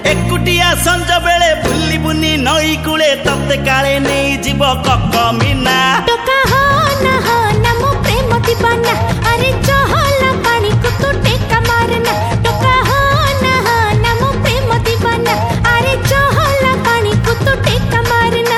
एकुटिया संज बेले बुली बुनी नई कूले तते काले नहीं जीव कक मीना टोका हो ना मो प्रेम दीवाना अरे चहला पानी को तू टेका मारना टोका हो ना मो प्रेम दीवाना अरे चहला पानी को तू टेका मारना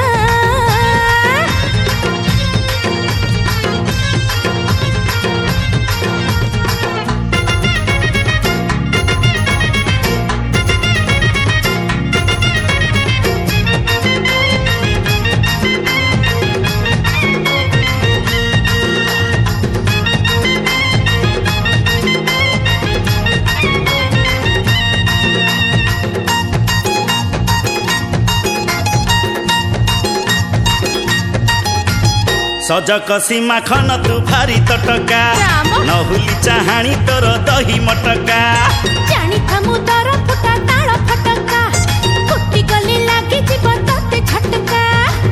सज कसी माखन तू भारी तटका नहुली चाहाणी तोर दही मटका जानी थमु दर फुटा ताଳ फटका फुटी गले लागे जीव तते झटका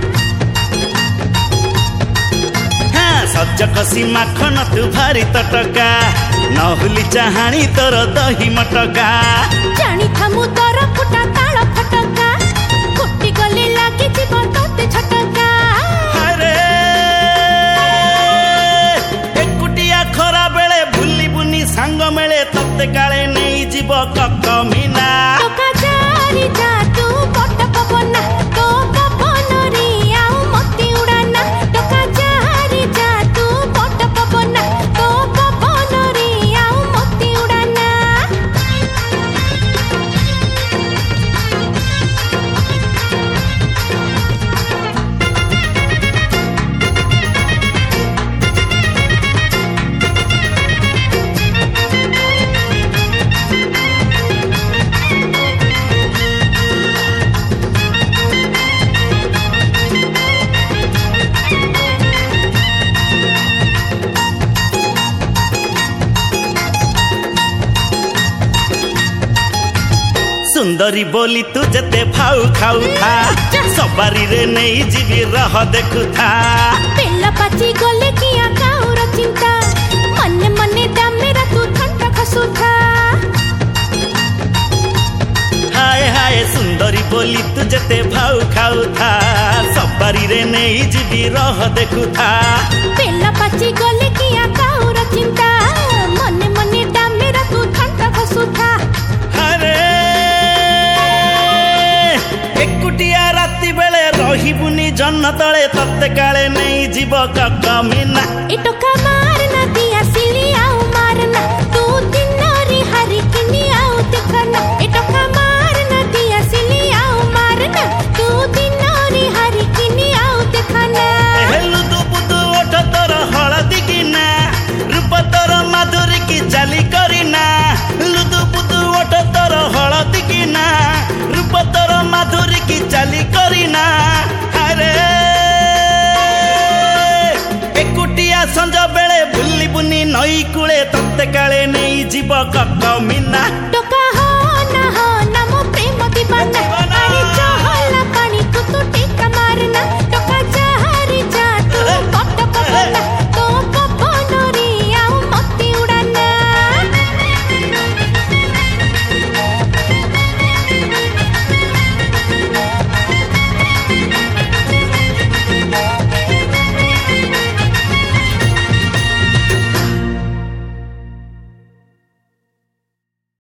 हाँ सज कसी माखन तू भारी तटका नहुली चाहाणी तोर दही मटका जानी थमु दर फुटा ताଳ फटका फुटी गले लागे जीव तते झटका खरा बेले भूली बुनी सांग मेले तते काले नहीं जीव कक मीना टोका जारी जा तू बट पवना तो पवन रे आउ मती उड़ाना टोका जारी जा तू बट पवना तो पवन रे आउ मती उड़ाना सुंदरी बोली तू जते भाऊ खाऊ था सवारी रे नहीं जीवी रह देखु था पेला पाची गले किया काउर चिंता मने मने दामेरा तू ठंडा खसु था हाय हाय सुंदरी बोली तू जते भाऊ खाऊ था सवारी रे नहीं जीवी रह देखु था पेला पाची गले किया काउर चिंता मने मने दामेरा तू ठंडा खसु था एकुटिया राति बेले रहिबुनी जन्न तले तते काले नहीं जीव कक मीना ए टोका मारना दिया सिली आउ मारना तू दिन री हरी किनी आउ देखना ए टोका मारना दिया सिली आउ मारना तू दिन री हरी किनी आउ देखना हेलु दु बुदु ओठ तोर हळदी किना रूप तोर माधुरी की चाली करिना लुदु बुदु ओठ तोर हळदी किना रूप तोर माधुरी की चाली करिना अरे एकुटिया संज बेले बुली बुनी नई कूले तते काले नहीं जीव कक मीना टोका हो ना मो प्रेम दीवाना अरे चहला पानी को तू टेका मारना